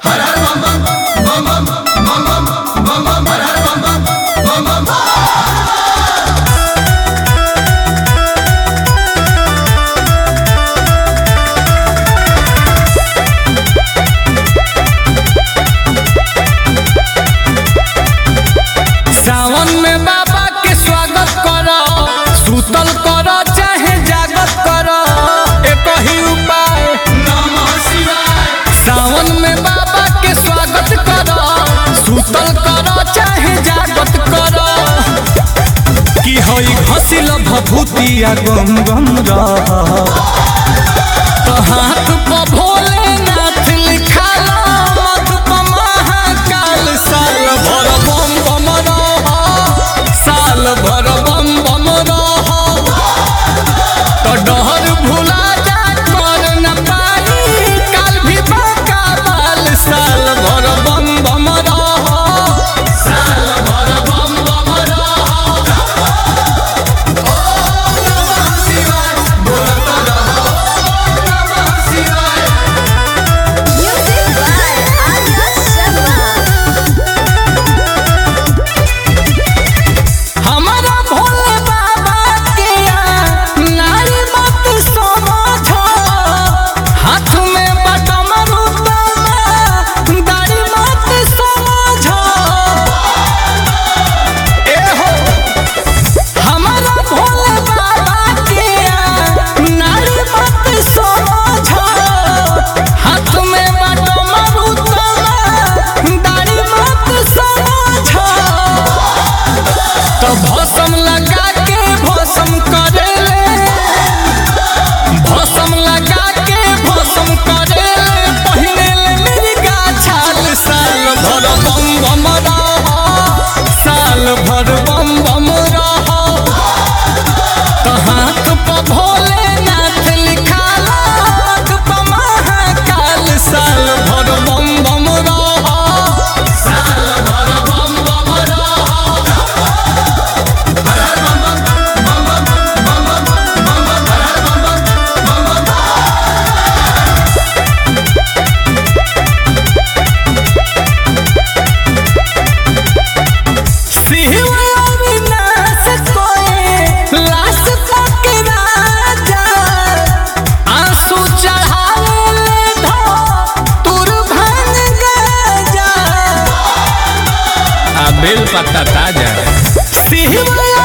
सावन में बाबा के स्वागत करो, सुतल करो चाहे जागत करो, एक ही उपाय नमः शिवाय। सावन में बाबा के स्वागत करो, सुतल करो चाहे जागत करो, कि होई घसिल भभूतिया गम गम रह, तो हाथ पर भोलेनाथ लिखाला मत पर महाकाल। साल भर बम बम रह, साल भर बम बम रह, तो डहर भुला जा कर न पाई काल भी बाका बाल। साल भर बम बम रह, साल भर बम बम रह। ओम नमः शिवाय बोलत रहो, ओम नमः शिवाय। Music by Arya Sharma. हमारा भोले बाबा के नारी मत समझो, हाथ में बटम रुतमा दाढ़ी मत समझो। ए हो हमारा भोले बाबा के नारी मत समझो, हाथ में बटम रुतमा दाढ़ी मत समझो। तो भस्म लगा के भस्म करेले, भस्म लगा के भस्म करेले, पहिने ले मिर्गा छाल। साल भर बम बम रह, साल भर बम बम रह, तो हाथ पर भोलेनाथ लिखाला मत पर महाकाल। साल भर बम बम रह, साल भर बम बम रह। शिव अविनाश कोई लाश तक राजा, आंसू चढ़ावे धो तुर भांग गजा। आ बेल पत्ता ताजा। शिव